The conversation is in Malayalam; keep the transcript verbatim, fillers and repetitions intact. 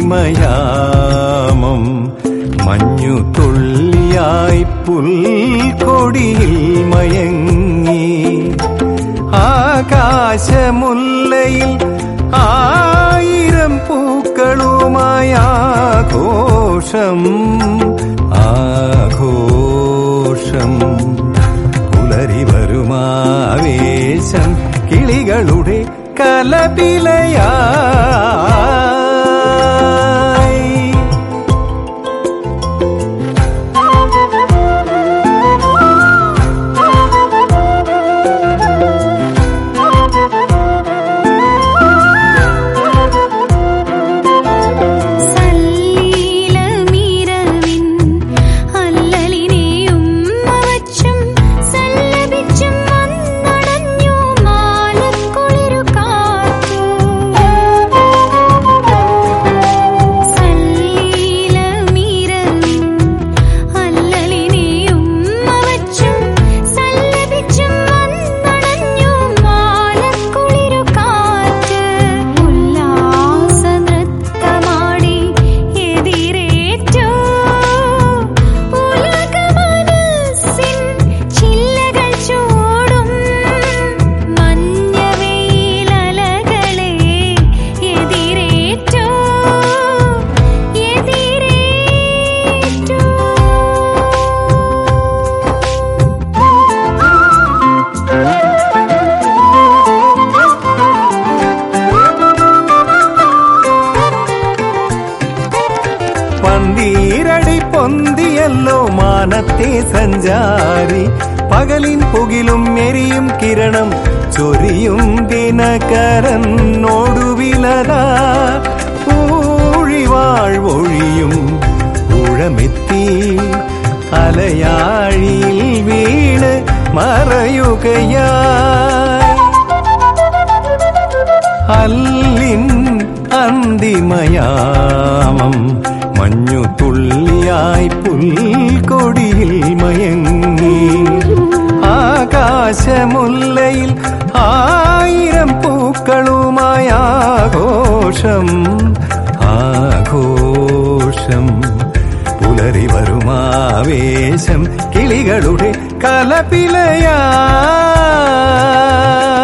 അന്തിമയാമം മഞ്ഞു തുള്ളിയായി പുൽക്കൊടിയിൽ മയങ്ങി ആകാശമുല്ലയിൽ ആയിരം പൂക്കളുമായി ആഘോഷം ആഘോഷം പുലരി വരുമാവേശം കിളികളുടെ കലപിലയാ പന്തീരടി പൊന്തിയല്ലോ മാനത്തെ സഞ്ചാരി പകലിൻ പുകിലും എരിയും കിരണം ചൊരിയും ദിനകരനോടുവിലതാ ഊഴിവാഴ്വൊഴിയും ഊഴമെത്തി അലയാഴിയിൽ വീണ് മറയുകയായി അല്ലിൻ അന്തിമയാമം മഞ്ഞു തുള്ളിയായി പുൽക്കൊടിയിൽ മയങ്ങി ആകാശമുല്ലയിൽ ആയിരം പൂക്കളുമായി ആഘോഷം ആഘോഷം പുലരി വരുമാവേശം കിളികളുടെ കലപിലയാ